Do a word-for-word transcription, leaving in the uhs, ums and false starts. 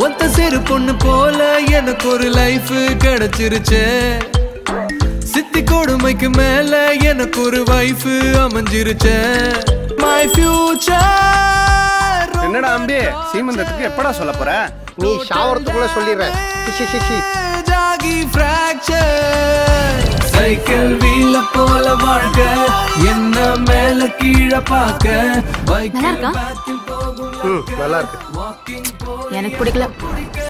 ஒத்த சிறு பொண்ணு போல எனக்கு ஒரு லைஃப் கிடைச்சிருச்சே. சித்தி கொடுமைக்கு மேல எனக்கு ஒரு வைஃப் அமைஞ்சிருச்சே. My future. என்னடா அம்பி, சீமந்தத்துக்கு எப்படா சொல்ல போற? நீ ஷாவரத்துக்குள்ள சொல்லிடுற. ஜாகி ஃபிராக்சர். சைக்கிள் வீல போல வாழ்க்கை என்ன மேல கீழே பார்க்க. நல்லா இருக்கா? நல்லா இருக்கு. எனக்கு பிடிக்கல.